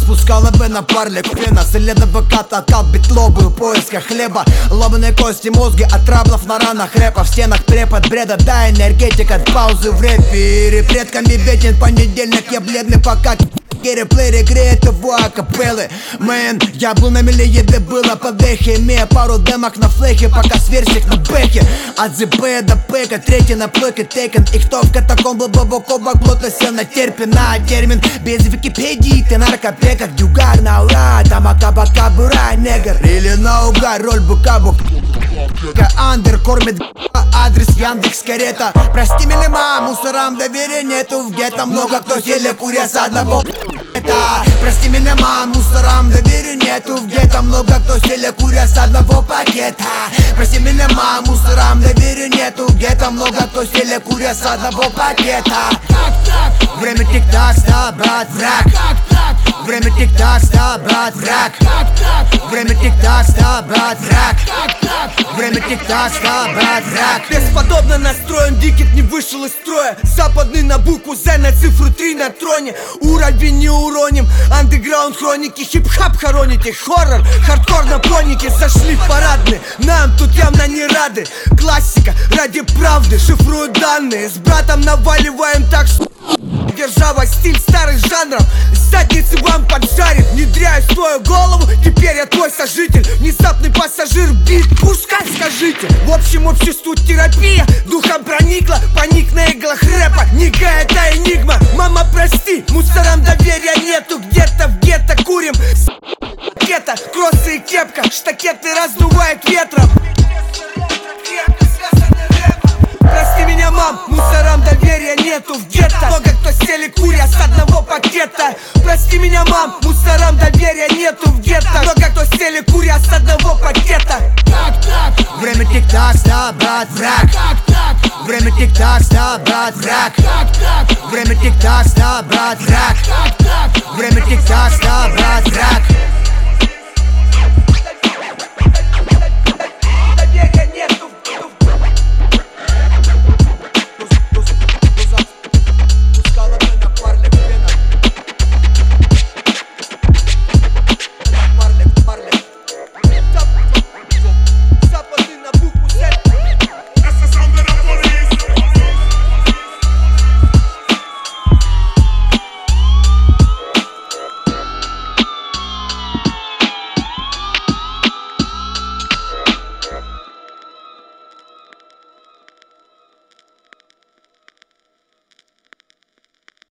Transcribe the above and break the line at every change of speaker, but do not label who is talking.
Спускала бы на парлик хрена, след адвоката откал битлобы в поисках хлеба. Ломаные кости, мозги от траблов на ранах рэпа. В стенах препод бреда, да, энергетик от паузы в рэпе. И предками беден понедельник, я бледный пока реплей греет его акапеллы. Мэн, я был на миле, еды было под эхе, имея пару демок на флехе, пока сверстик на бэхе. От ЗП до пэка, третий на плойке тейкен. И кто в катакомбы глубоко плотно сел на терпина термин. Без Википедии ты наркопека, дюгар на ура, там акабака бура, негр. Или наугад, роль бука-бук. Андер кормит адрес Яндекс карета. Прости меня, мам, мусорам доверия нету в гетто. Много кто сели куря с одного Прости меня, мам, мусорам доверия нету в гетто. Много кто сели куря с одного пакета. Прости меня, мам, мусорам доверия нету в гетто. Много кто сели куря с одного пакета. Время тик-так, ста, брат, враг. Время тик-так, ста, брат, враг. Время тик-так, ста, брат, враг. Время тик-так, ста, брат, враг.
Бесподобно настроен, Дикет не вышел из строя. Западный на букву З, на цифру 3 на троне. Уровень не уроним, андеграунд хроники. Хип-хап хороните, хоррор, хардкор на понике. Зашли в парадные, нам тут явно не рады. Классика ради правды, шифруют данные. С братом наваливаем так, что держава стиль старых жанров. Задницы вам поджарит, внедряю в свою голову. Теперь я твой сожитель, внезапный пассажир, бит, пускай скажите. В общем, обществу терапия духом проникла. Паник на иглах рэпа, нига это энигма. Мама, прости, мусорам доверия нету. Где-то в гетто курим гетто, кроссы и кепка, штакеты раздувает ветром. Прости меня, мам, мусорам доверия нету в гетто. Много кто сели куря с одного пакета. Прости меня, мам, мусорам доверия нету в гетто. Много кто сели куря с одного пакета.
Время тик-так, ста, брат, враг. Время тик-так, ста, брат, враг. Время тик-так, ста, брат, враг. Время тик-так, ста, брат.